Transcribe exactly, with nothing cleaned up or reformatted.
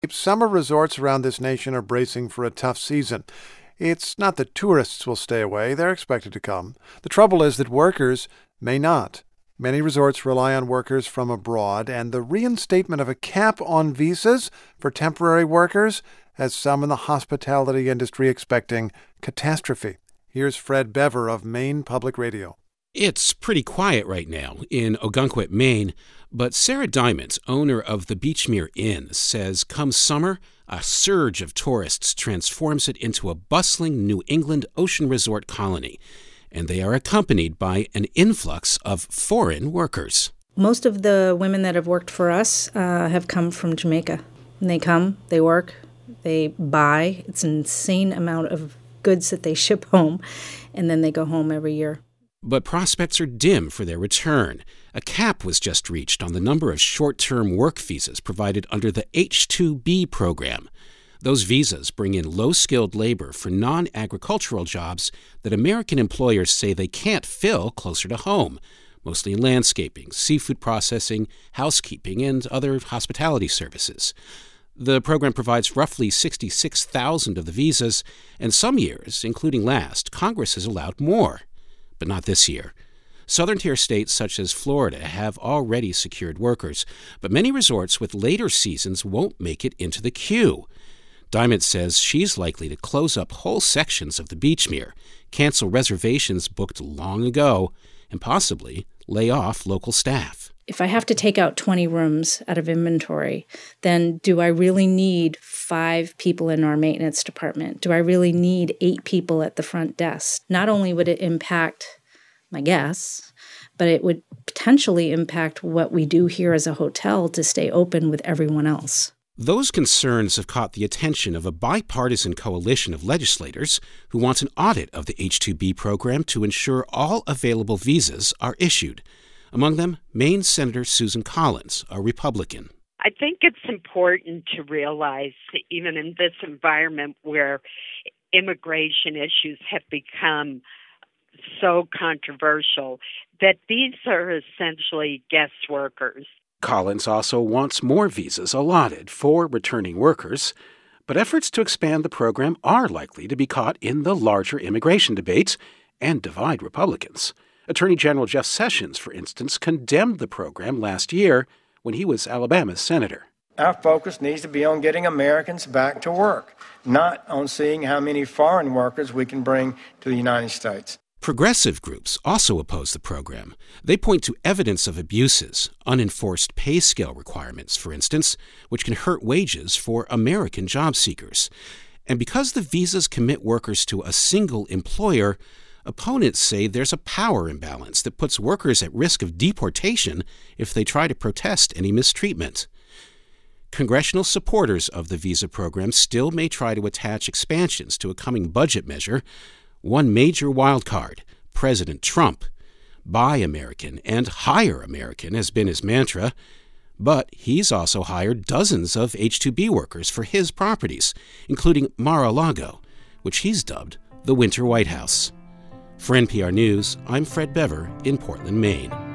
Summer resorts around this nation are bracing for a tough season. It's not that tourists will stay away. They're expected to come. The trouble is that workers may not. Many resorts rely on workers from abroad, and the reinstatement of a cap on visas for temporary workers has some in the hospitality industry expecting catastrophe. Here's Fred Bever of Maine Public Radio. It's pretty quiet right now in Ogunquit, Maine, but Sarah Diamond, owner of the Beechmere Inn, says come summer, a surge of tourists transforms it into a bustling New England ocean resort colony, and they are accompanied by an influx of foreign workers. Most of the women that have worked for us uh, have come from Jamaica. And they come, they work, they buy. It's an insane amount of goods that they ship home, and then they go home every year. But prospects are dim for their return. A cap was just reached on the number of short-term work visas provided under the H two B program. Those visas bring in low-skilled labor for non-agricultural jobs that American employers say they can't fill closer to home, mostly in landscaping, seafood processing, housekeeping, and other hospitality services. The program provides roughly sixty-six thousand of the visas, and some years, including last, Congress has allowed more. But not this year. Southern tier states such as Florida have already secured workers, but many resorts with later seasons won't make it into the queue. Diamond says she's likely to close up whole sections of the Beechmere, cancel reservations booked long ago, and possibly lay off local staff. If I have to take out twenty rooms out of inventory, then do I really need five people in our maintenance department? Do I really need eight people at the front desk? Not only would it impact my guests, but it would potentially impact what we do here as a hotel to stay open with everyone else. Those concerns have caught the attention of a bipartisan coalition of legislators who want an audit of the H two B program to ensure all available visas are issued. Among them, Maine Senator Susan Collins, a Republican. I think it's important to realize that even in this environment where immigration issues have become so controversial, that these are essentially guest workers. Collins also wants more visas allotted for returning workers, but efforts to expand the program are likely to be caught in the larger immigration debates and divide Republicans. Attorney General Jeff Sessions, for instance, condemned the program last year when he was Alabama's senator. Our focus needs to be on getting Americans back to work, not on seeing how many foreign workers we can bring to the United States. Progressive groups also oppose the program. They point to evidence of abuses, unenforced pay scale requirements, for instance, which can hurt wages for American job seekers. And because the visas commit workers to a single employer, opponents say there's a power imbalance that puts workers at risk of deportation if they try to protest any mistreatment. Congressional supporters of the visa program still may try to attach expansions to a coming budget measure. One major wildcard, President Trump. Buy American and hire American has been his mantra, but he's also hired dozens of H two B workers for his properties, including Mar-a-Lago, which he's dubbed the Winter White House. For N P R News, I'm Fred Bever in Portland, Maine.